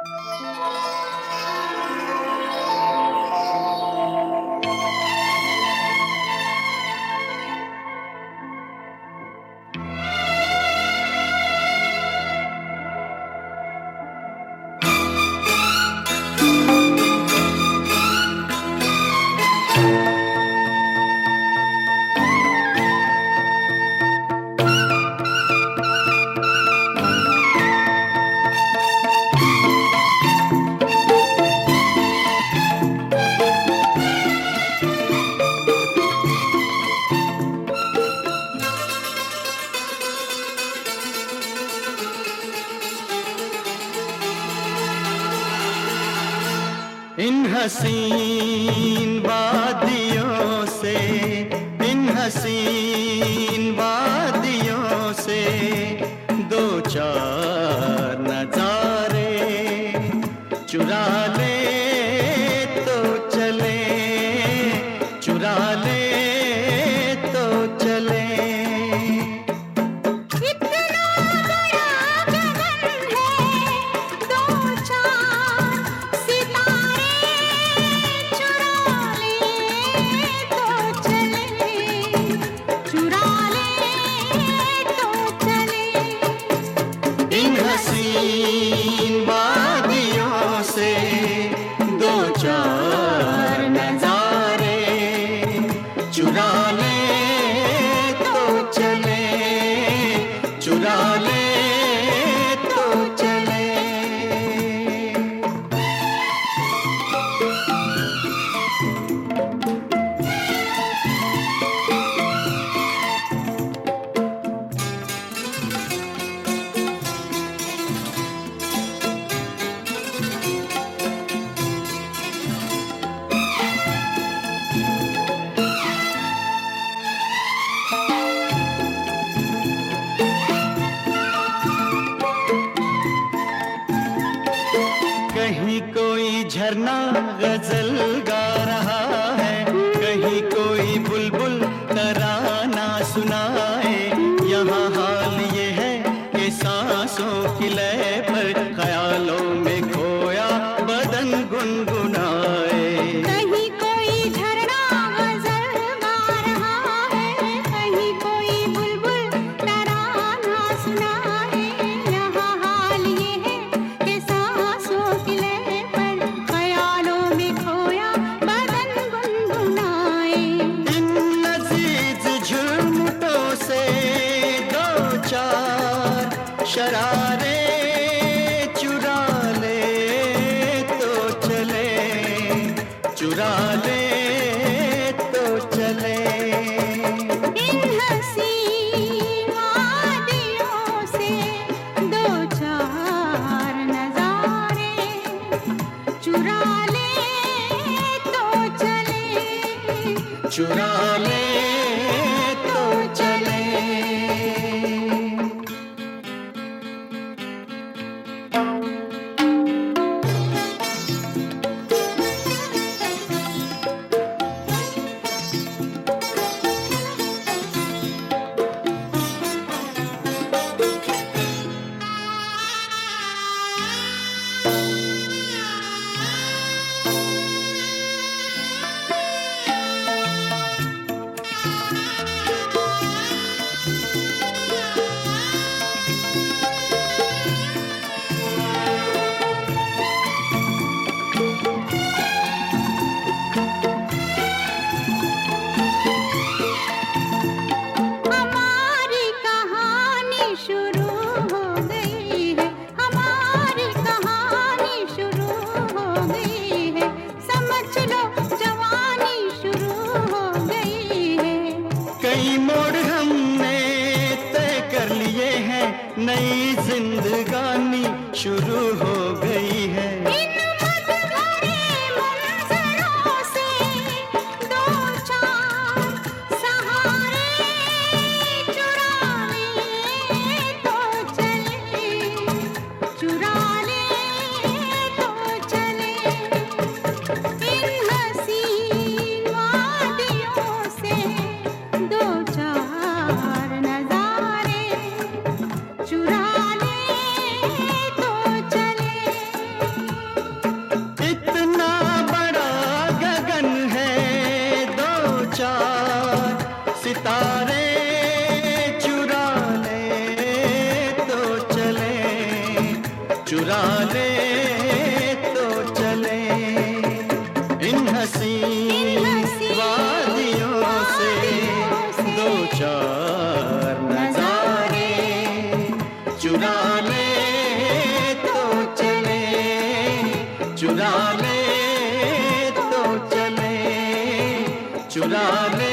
इन हसीन वादियों से, इन हसीन वादियों से दो चार नजारे चुरा ले तो चले, चुरा ले तो चले। हसीन वादियों से दो चार नजारे चुरा ले तो चले, चुरा ले तो चले। कहीं कोई झरना गजल गा रहा है, कहीं कोई बुलबुल तराना सुनाए। यहाँ हाल ये है कि सांसों की लय पर ख्यालों में खोया बदन गुनगुनाए। कहीं कोई झरना गजल गा रहा है, कहीं कोई बुलबुल तराना सुनाए। यहाँ हाल ये है कि सांसों की लय पर ख्यालों में खोया बदन गुनगुनाए। इन लजीज झुमटों से दो चार शरारे चुरा ले तो चले, चुरा ले तो चले। इन हसीन वादियों से दो चार नजारे चुरा ले तो चले, चुरा ले तो चले। हमारी कहानी शुरू हो गई है, हमारी कहानी शुरू हो गई है। समझ लो जवानी शुरू हो गई है। कई मोड़ हमने तय कर लिए हैं, नई जिंदगानी शुरू हो गई है। इन मत भरे मंजरों से दो चार सहारे चुरा ले तो चले, चुरा ले तो चले। इन हसीन वादियों से दो चार नजारे चुरा ले तो चले, चुरा ले